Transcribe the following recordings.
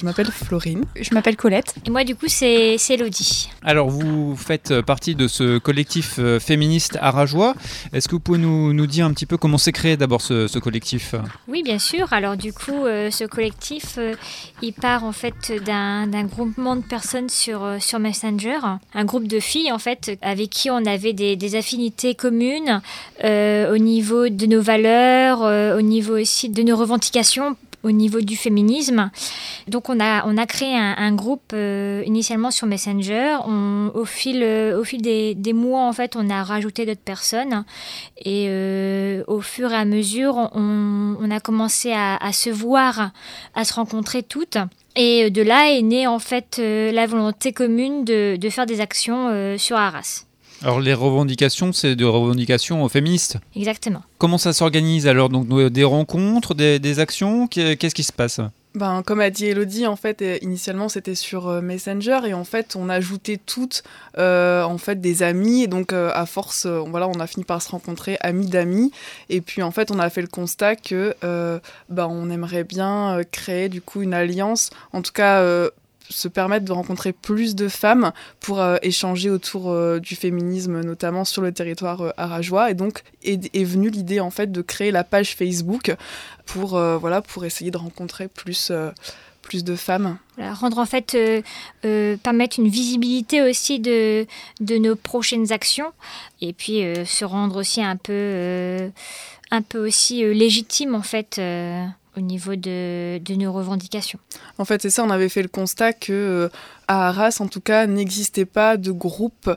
m'appelle Florine. Je m'appelle Colette. Et moi, du coup, c'est Elodie. Alors, vous faites partie de ce collectif féministe Arageois. Est-ce que vous pouvez nous dire un petit peu comment s'est créé d'abord ce collectif ? Oui, bien sûr. Alors, du coup, ce collectif, il part en fait d'un groupement de personnes sur Messenger. Un groupe de filles, en fait, avec qui on avait des affinités communes au niveau de nos valeurs, au niveau aussi de nos revendications, au niveau du féminisme. Donc on a créé un groupe initialement sur Messenger. Au fil des mois, en fait, on a rajouté d'autres personnes. Et au fur et à mesure, on a commencé à se voir, à se rencontrer toutes. Et de là est née en fait la volonté commune de faire des actions sur Arras. Alors les revendications, c'est des revendications féministes. Exactement. Comment ça s'organise alors ? Donc des rencontres, des actions ? Qu'est-ce qui se passe ? Comme a dit Elodie, en fait, initialement c'était sur Messenger et en fait on ajoutait toutes en fait des amis et donc à force, on a fini par se rencontrer amis d'amis et puis en fait on a fait le constat que on aimerait bien créer du coup une alliance, en tout cas se permettre de rencontrer plus de femmes pour échanger autour du féminisme, notamment sur le territoire arageois. Et donc est venue l'idée en fait de créer la page Facebook pour essayer de rencontrer plus de femmes. Voilà, rendre en fait, permettre une visibilité aussi de nos prochaines actions et puis se rendre aussi un peu aussi légitime en fait. Au niveau de nos revendications. En fait, c'est ça, on avait fait le constat que à Arras, en tout cas, n'existait pas de groupe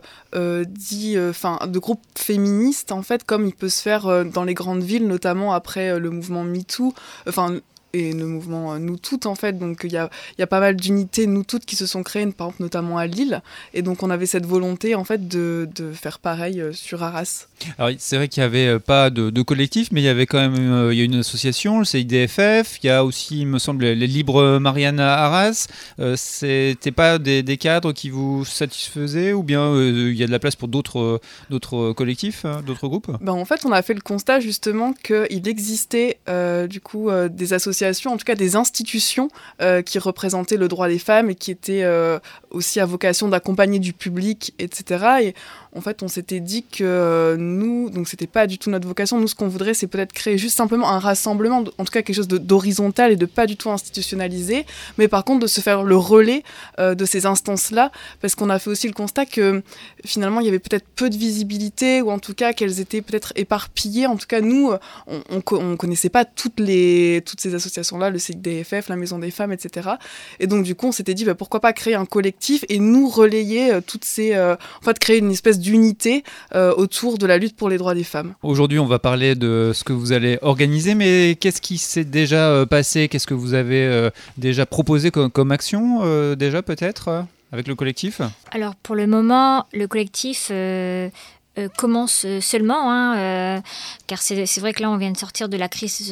de groupe féministe, en fait, comme il peut se faire dans les grandes villes, notamment après le mouvement MeToo, et le mouvement Nous Toutes, en fait. Donc, il y a pas mal d'unités Nous Toutes qui se sont créées, par exemple, notamment à Lille. Et donc, on avait cette volonté, en fait, de faire pareil sur Arras. Alors, c'est vrai qu'il n'y avait pas de collectif, mais il y avait quand même il y a une association, le CIDFF. Il y a aussi, il me semble, les Libres Marianne à Arras. C'était pas des cadres qui vous satisfaisaient ou bien il y a de la place pour d'autres collectifs, d'autres groupes ? En fait, on a fait le constat, justement, qu'il existait, des associations, en tout cas des institutions qui représentaient le droit des femmes et qui étaient aussi à vocation d'accompagner du public, etc. Et en fait, on s'était dit que nous, donc c'était pas du tout notre vocation. Nous, ce qu'on voudrait, c'est peut-être créer juste simplement un rassemblement, en tout cas quelque chose d'horizontal et de pas du tout institutionnalisé, mais par contre de se faire le relais de ces instances-là, parce qu'on a fait aussi le constat que finalement, il y avait peut-être peu de visibilité, ou en tout cas qu'elles étaient peut-être éparpillées. En tout cas, nous, on connaissait pas toutes ces associations-là, le CIDFF, la Maison des Femmes, etc. Et donc, du coup, on s'était dit, pourquoi pas créer un collectif et nous relayer toutes ces... créer une espèce d'unité autour de la lutte pour les droits des femmes. Aujourd'hui, on va parler de ce que vous allez organiser, mais qu'est-ce qui s'est déjà passé ? Qu'est-ce que vous avez déjà proposé comme action, déjà peut-être, avec le collectif ? Alors, pour le moment, le collectif... commence seulement, car c'est vrai que là on vient de sortir de la crise,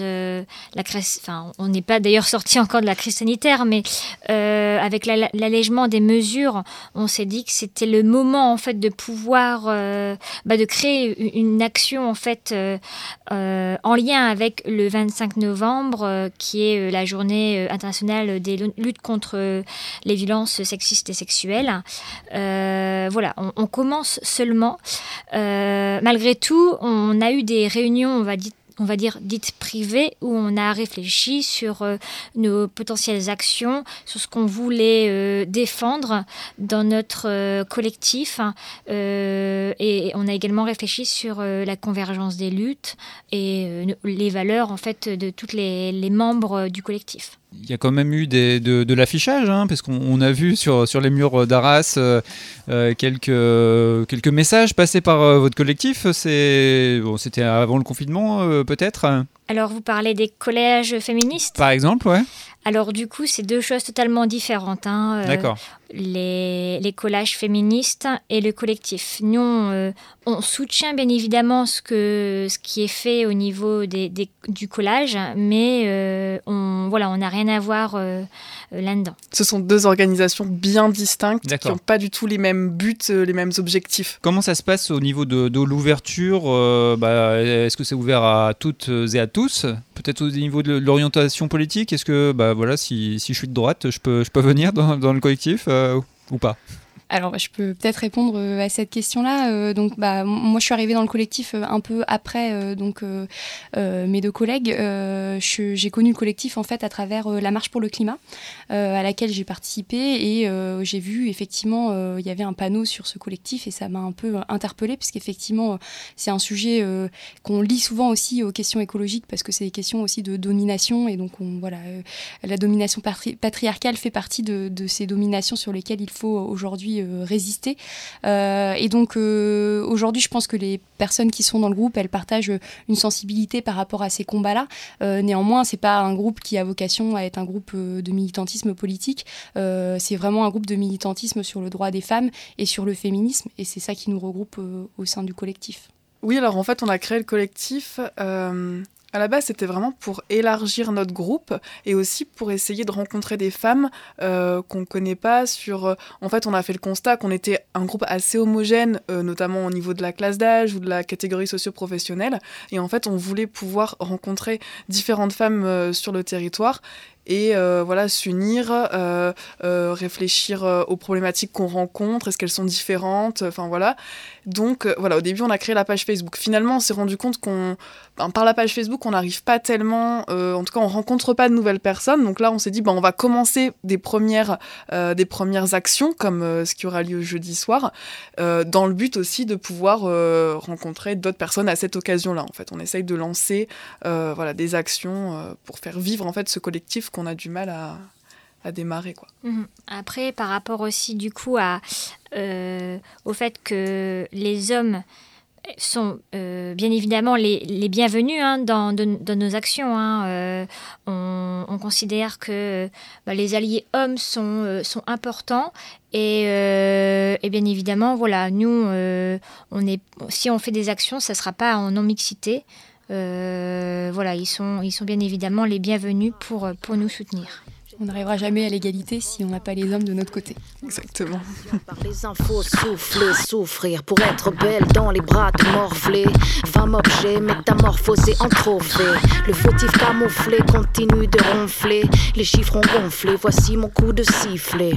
on n'est pas d'ailleurs sorti encore de la crise sanitaire, mais avec l'allègement des mesures, on s'est dit que c'était le moment en fait de pouvoir de créer une action en fait en lien avec le 25 novembre qui est la journée internationale des luttes contre les violences sexistes et sexuelles. On commence seulement. Malgré tout, on a eu des réunions, on va dire dites privées, où on a réfléchi sur nos potentielles actions, sur ce qu'on voulait défendre dans notre collectif. Et on a également réfléchi sur la convergence des luttes et les valeurs en fait de tous les membres du collectif. Il y a quand même eu de l'affichage, parce qu'on a vu sur les murs d'Arras quelques messages passés par votre collectif. C'était avant le confinement, peut-être ? Alors, vous parlez des collèges féministes ? Par exemple, ouais. Alors, du coup, c'est deux choses totalement différentes. D'accord. Les collages féministes et le collectif. Nous, on soutient bien évidemment ce qui est fait au niveau du collage, mais on n'a rien à voir là-dedans. Ce sont deux organisations bien distinctes D'accord. qui n'ont pas du tout les mêmes buts, les mêmes objectifs. Comment ça se passe au niveau de l'ouverture est-ce que c'est ouvert à toutes et à tous? Peut-être au niveau de l'orientation politique? Est-ce que si je suis de droite, je peux venir dans le collectif ou pas? Alors, je peux peut-être répondre à cette question-là. Moi, je suis arrivée dans le collectif un peu après mes deux collègues. J'ai connu le collectif en fait à travers la marche pour le climat, à laquelle j'ai participé et j'ai vu effectivement il y avait un panneau sur ce collectif et ça m'a un peu interpellée puisqu'effectivement c'est un sujet qu'on lie souvent aussi aux questions écologiques parce que c'est des questions aussi de domination et donc la domination patriarcale fait partie de ces dominations sur lesquelles il faut aujourd'hui résister. Et donc aujourd'hui, je pense que les personnes qui sont dans le groupe, elles partagent une sensibilité par rapport à ces combats-là. Néanmoins, c'est pas un groupe qui a vocation à être un groupe de militantisme politique. C'est vraiment un groupe de militantisme sur le droit des femmes et sur le féminisme. Et c'est ça qui nous regroupe au sein du collectif. Oui, alors en fait, on a créé le collectif. À la base, c'était vraiment pour élargir notre groupe et aussi pour essayer de rencontrer des femmes qu'on ne connaît pas. En fait, on a fait le constat qu'on était un groupe assez homogène, notamment au niveau de la classe d'âge ou de la catégorie socio-professionnelle. Et en fait, on voulait pouvoir rencontrer différentes femmes sur le territoire et s'unir, réfléchir aux problématiques qu'on rencontre, est-ce qu'elles sont différentes, Donc au début on a créé la page Facebook. Finalement on s'est rendu compte par la page Facebook on n'arrive pas tellement, en tout cas on rencontre pas de nouvelles personnes, donc là on s'est dit on va commencer des premières actions comme ce qui aura lieu jeudi soir, dans le but aussi de pouvoir rencontrer d'autres personnes à cette occasion-là. En fait on essaye de lancer des actions pour faire vivre en fait ce collectif qu'on a du mal à démarrer, quoi. Après, par rapport aussi du coup au fait que les hommes sont bien évidemment les bienvenus dans nos actions. On considère que les alliés hommes sont importants et bien évidemment, nous, si on fait des actions, ça ne sera pas en non-mixité. Ils sont bien évidemment les bienvenus pour nous soutenir. On n'arrivera jamais à l'égalité si on n'a pas les hommes de notre côté. Exactement. Par les infos, souffrir pour être belle dans les bras de morflés. Femme objet, métamorphosée en trophée. Le fautif camouflé continue de ronfler. Les chiffres ont gonflé, voici mon coup de sifflet.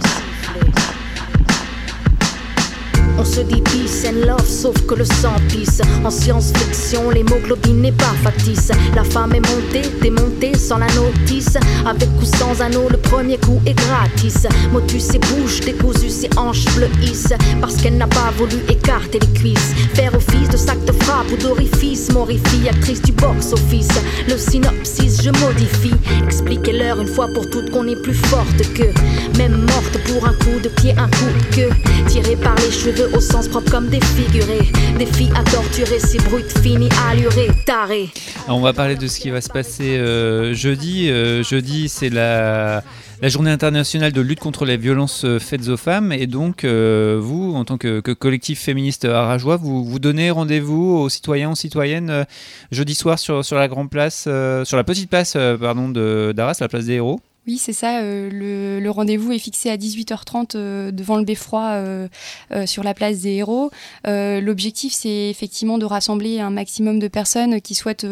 On se dit peace and love, sauf que le sang pisse. En science-fiction, l'hémoglobine n'est pas factice. La femme est montée, démontée, sans la notice. Avec ou sans anneau, le premier coup est gratis. Motus et bouche, décousu, ses hanches bleuissent. Parce qu'elle n'a pas voulu écarter les cuisses. Faire office de sac de frappe ou d'orifice. Morifie, actrice du box-office. Le synopsis, je modifie. Expliquez-leur une fois pour toutes qu'on est plus forte que. Même morte pour un coup de pied, un coup de queue. Tirée par les cheveux au sens propre comme défiguré. Des filles à torturer, ces brutes finies, allurées, tarées. Alors on va parler de ce qui va se passer jeudi. Jeudi, c'est la journée internationale de lutte contre les violences faites aux femmes. Et donc, vous, en tant que collectif féministe arageois, vous donnez rendez-vous aux citoyens, aux citoyennes jeudi soir sur la grande place, sur la petite place d'Arras, la place des Héros. Oui, c'est ça. Le rendez-vous est fixé à 18h30 devant le Beffroi sur la place des Héros. L'objectif, c'est effectivement de rassembler un maximum de personnes qui souhaitent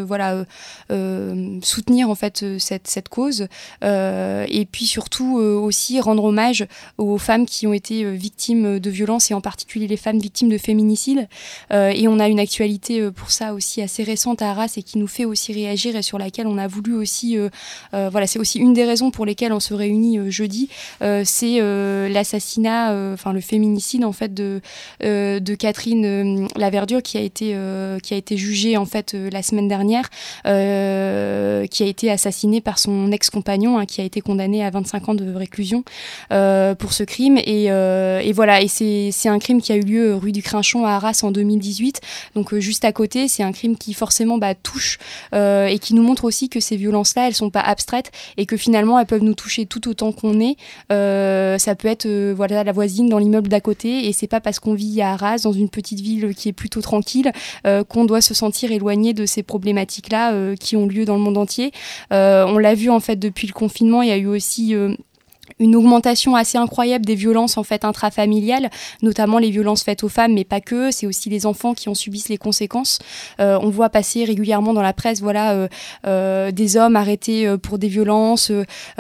soutenir en fait cette cause et puis surtout aussi rendre hommage aux femmes qui ont été victimes de violences et en particulier les femmes victimes de féminicide. Et on a une actualité pour ça aussi assez récente à Arras et qui nous fait aussi réagir et sur laquelle on a voulu aussi... c'est aussi une des raisons pour lesquelles on se réunit jeudi, c'est l'assassinat, le féminicide en fait de Catherine Laverdure qui a été jugée en fait la semaine dernière, qui a été assassinée par son ex-compagnon qui a été condamné à 25 ans de réclusion pour ce crime et c'est un crime qui a eu lieu rue du Crinchon à Arras en 2018, donc juste à côté. C'est un crime qui forcément touche et qui nous montre aussi que ces violences-là, elles sont pas abstraites et que finalement elles peuvent nous toucher tout autant qu'on est. Ça peut être la voisine dans l'immeuble d'à côté et c'est pas parce qu'on vit à Arras, dans une petite ville qui est plutôt tranquille, qu'on doit se sentir éloigné de ces problématiques-là qui ont lieu dans le monde entier. On l'a vu en fait depuis le confinement, il y a eu aussi une augmentation assez incroyable des violences en fait intrafamiliales, notamment les violences faites aux femmes, mais pas que. C'est aussi les enfants qui en subissent les conséquences. On voit passer régulièrement dans la presse, des hommes arrêtés pour des violences,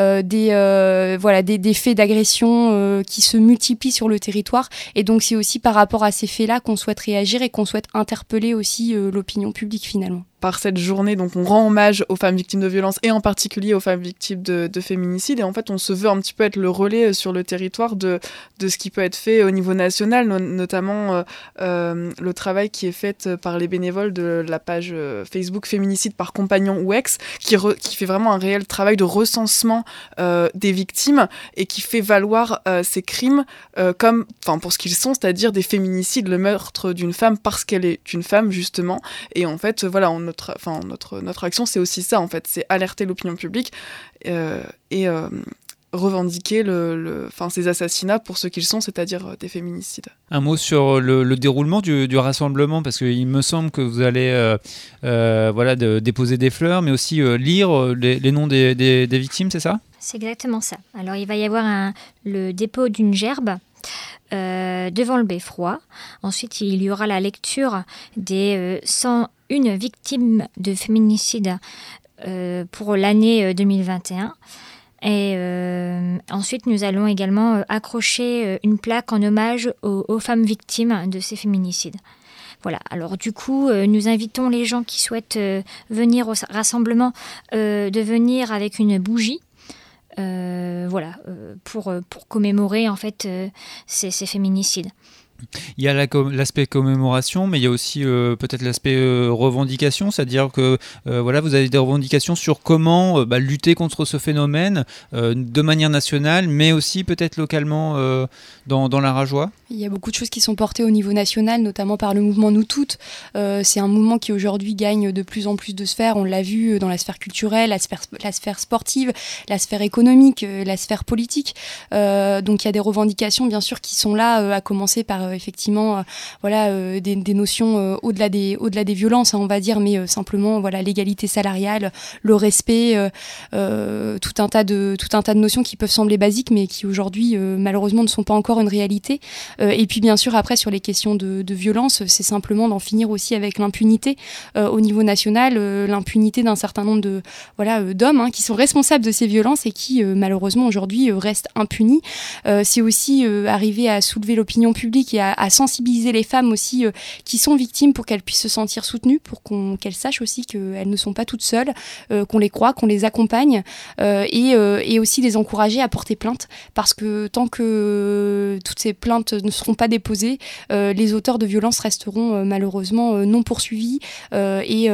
des faits d'agression qui se multiplient sur le territoire. Et donc c'est aussi par rapport à ces faits-là qu'on souhaite réagir et qu'on souhaite interpeller aussi l'opinion publique finalement. Par cette journée, donc on rend hommage aux femmes victimes de violences et en particulier aux femmes victimes de féminicide. Et en fait, on se veut un petit peu être le relais sur le territoire de ce qui peut être fait au niveau national, notamment le travail qui est fait par les bénévoles de la page Facebook Féminicide par compagnon ou ex, qui fait vraiment un réel travail de recensement des victimes et qui fait valoir ces crimes pour ce qu'ils sont, c'est-à-dire des féminicides, le meurtre d'une femme parce qu'elle est une femme, justement. Et en fait, notre action, c'est aussi ça, en fait, c'est alerter l'opinion publique et revendiquer ces assassinats pour ce qu'ils sont, c'est-à-dire des féminicides. Un mot sur le déroulement du rassemblement, parce qu'il me semble que vous allez déposer des fleurs, mais aussi lire les noms des victimes, c'est ça ? C'est exactement ça. Alors, il va y avoir le dépôt d'une gerbe devant le beffroi. Ensuite, il y aura la lecture des 101 victimes de féminicide pour l'année 2021. Et ensuite, nous allons également accrocher une plaque en hommage aux femmes victimes de ces féminicides. Voilà, alors du coup, nous invitons les gens qui souhaitent venir au rassemblement de venir avec une bougie. Pour commémorer en fait ces féminicides. Il y a l'aspect commémoration, mais il y a aussi peut-être l'aspect revendication, c'est-à-dire que vous avez des revendications sur comment lutter contre ce phénomène de manière nationale, mais aussi peut-être localement dans la Rajoie. Il y a beaucoup de choses qui sont portées au niveau national, notamment par le mouvement Nous Toutes. C'est un mouvement qui aujourd'hui gagne de plus en plus de sphères. On l'a vu dans la sphère culturelle, la sphère sportive, la sphère économique, la sphère politique. Donc il y a des revendications bien sûr qui sont là, à commencer par effectivement des notions au-delà des violences, on va dire, mais simplement l'égalité salariale, le respect, tout un tas de notions qui peuvent sembler basiques, mais qui aujourd'hui malheureusement ne sont pas encore une réalité. Et puis bien sûr après sur les questions de violence, c'est simplement d'en finir aussi avec l'impunité au niveau national, l'impunité d'un certain nombre d'hommes qui sont responsables de ces violences et qui malheureusement aujourd'hui restent impunis. C'est aussi arriver à soulever l'opinion publique et à sensibiliser les femmes aussi qui sont victimes pour qu'elles puissent se sentir soutenues, pour qu'elles sachent aussi qu'elles ne sont pas toutes seules, qu'on les croit, qu'on les accompagne et aussi les encourager à porter plainte, parce que tant que toutes ces plaintes ne seront pas déposées, les auteurs de violences resteront malheureusement non poursuivis et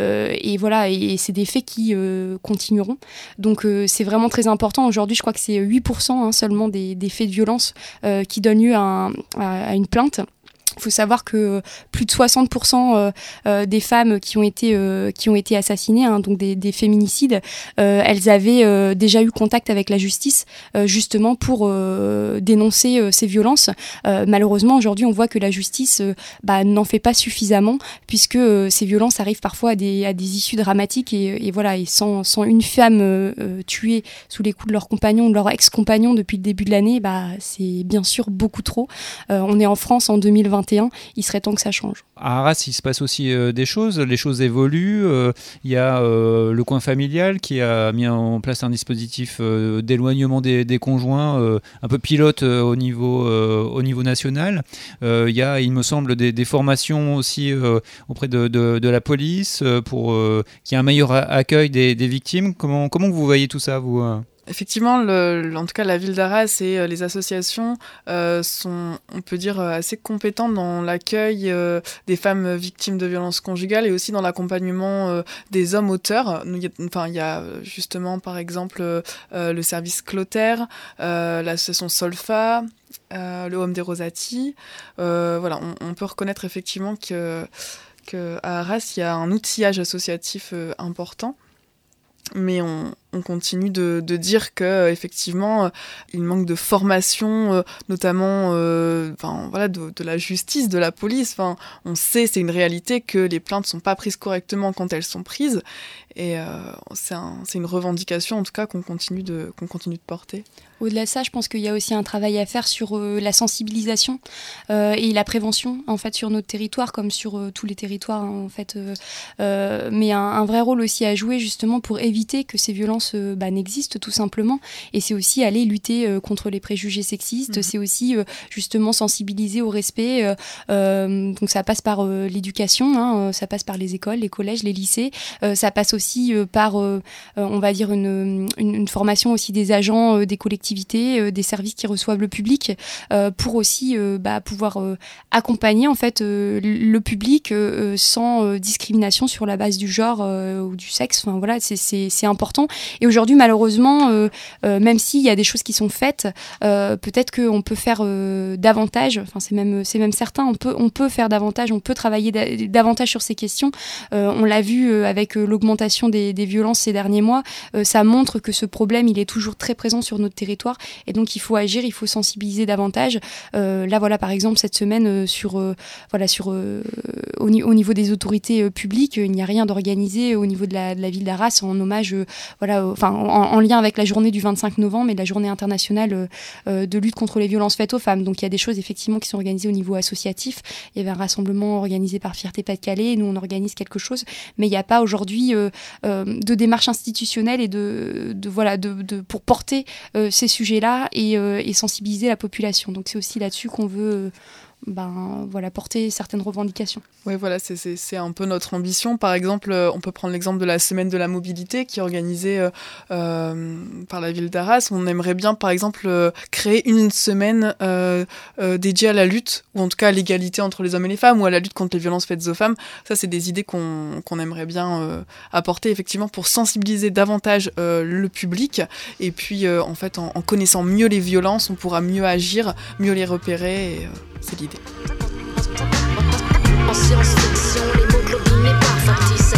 c'est des faits qui continueront. Donc c'est vraiment très important. Aujourd'hui, je crois que c'est 8% seulement des faits de violence qui donnent lieu à une plainte. Il faut savoir que plus de 60% des femmes qui ont été assassinées, donc des féminicides, elles avaient déjà eu contact avec la justice, justement pour dénoncer ces violences. Malheureusement, aujourd'hui, on voit que la justice n'en fait pas suffisamment, puisque ces violences arrivent parfois à des issues dramatiques et sans une femme tuée sous les coups de leur compagnon ou de leur ex-compagnon depuis le début de l'année, c'est bien sûr beaucoup trop. On est en France en 2021. Il serait temps que ça change. À Arras, il se passe aussi des choses, les choses évoluent. Il y a le coin familial qui a mis en place un dispositif d'éloignement des conjoints, un peu pilote au niveau national. Il y a, il me semble, des formations aussi auprès de la police pour qu'il y ait un meilleur accueil des victimes. Comment vous voyez tout ça, vous Effectivement, en tout cas, la ville d'Arras et les associations sont, on peut dire, assez compétentes dans l'accueil des femmes victimes de violences conjugales et aussi dans l'accompagnement des hommes auteurs. Il y a justement, par exemple, le service Clotaire, l'association Solfa, le Home des Rosati. On peut reconnaître effectivement qu'à Arras, il y a un outillage associatif important. Mais on continue de dire que effectivement il manque de formation, notamment de la justice, de la police. Enfin, on sait, c'est une réalité que les plaintes sont pas prises correctement quand elles sont prises, et c'est une revendication en tout cas qu'on continue de porter. Au-delà de ça, je pense qu'il y a aussi un travail à faire sur la sensibilisation et la prévention en fait sur notre territoire comme sur tous les territoires en fait, mais un vrai rôle aussi à jouer justement pour éviter que ces violences n'existent tout simplement. Et c'est aussi aller lutter contre les préjugés sexistes, c'est aussi justement sensibiliser au respect. Donc ça passe par l'éducation, ça passe par les écoles, les collèges, les lycées. Ça passe aussi par, on va dire, une formation aussi des agents des collectivités, des services qui reçoivent le public, pour aussi pouvoir accompagner en fait le public sans discrimination sur la base du genre ou du sexe. Enfin voilà, c'est important. Et aujourd'hui, malheureusement, même s'il y a des choses qui sont faites, peut-être qu'on peut faire davantage. Enfin, c'est même certain. On peut faire davantage. On peut travailler davantage sur ces questions. On l'a vu avec l'augmentation des violences ces derniers mois. Ça montre que ce problème, il est toujours très présent sur notre territoire. Et donc, il faut agir, il faut sensibiliser davantage. Là, voilà, par exemple, cette semaine, au niveau des autorités publiques, il n'y a rien d'organisé au niveau de la ville d'Arras en hommage, en lien avec la journée du 25 novembre et la journée internationale de lutte contre les violences faites aux femmes. Donc, il y a des choses, effectivement, qui sont organisées au niveau associatif. Il y avait un rassemblement organisé par Fierté Pas-de-Calais. Et nous, on organise quelque chose. Mais il n'y a pas aujourd'hui de démarche institutionnelle et pour porter ces sujets-là et sensibiliser la population. Donc c'est aussi là-dessus qu'on veut porter certaines revendications. Oui, voilà, c'est un peu notre ambition. Par exemple, on peut prendre l'exemple de la Semaine de la mobilité qui est organisée par la ville d'Arras. On aimerait bien, par exemple, créer une semaine dédiée à la lutte, ou en tout cas à l'égalité entre les hommes et les femmes, ou à la lutte contre les violences faites aux femmes. Ça, c'est des idées qu'on aimerait bien apporter, effectivement, pour sensibiliser davantage le public. Et puis, en fait, en connaissant mieux les violences, on pourra mieux agir, mieux les repérer, et c'est l'idée. En science-fiction, l'hémoglobine n'est pas factice.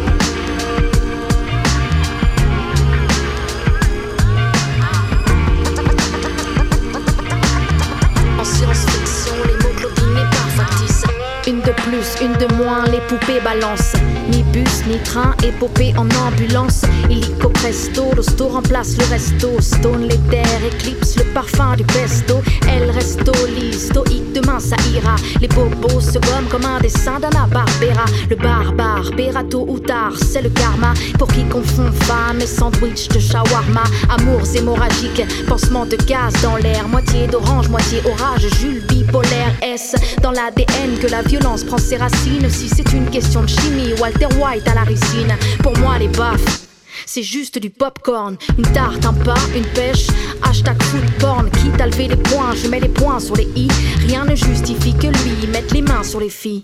En science-fiction, l'hémoglobine n'est pas factice. Une de plus, une de moins, les poupées balancent. Ni bus, ni train, épopée en ambulance. Illico presto, l'hosto remplace le resto. Stone l'éther, éclipse le parfum du pesto. El resto, stoïque, demain ça ira. Les bobos se gomment comme un dessin d'Anna Barbera. Le barbare, paiera tôt ou tard, c'est le karma. Pour qui confond femme et sandwich de shawarma. Amours hémorragiques, pansement de gaz dans l'air. Moitié d'orange, moitié orage, Jules bipolaire. Est-ce dans l'ADN que la violence prend ses racines? Si c'est une question de chimie, Walter White à la ricine. Pour moi les baffes, c'est juste du popcorn. Une tarte, un pas, une pêche. Hashtag food porn. Quitte à lever les poings, je mets les points sur les i. Rien ne justifie que lui mette les mains sur les filles.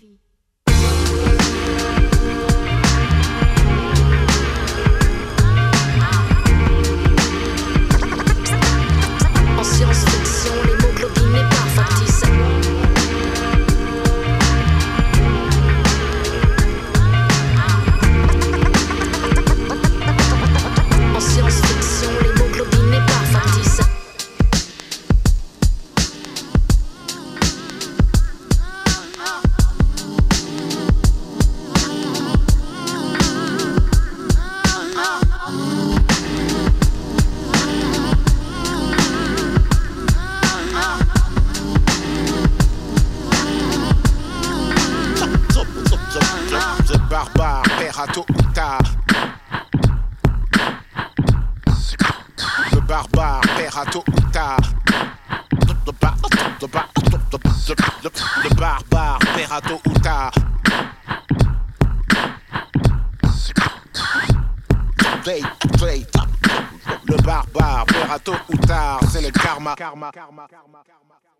En science-fiction, l'hémoglobine n'est pas factice. En science-fiction, l'hémoglobine n'est pas factice. Le barbare paiera tôt ou tard. Le barbare paiera tôt ou tard. Le barbare paiera tôt ou tard. Le barbare paiera tôt ou tard. C'est le karma.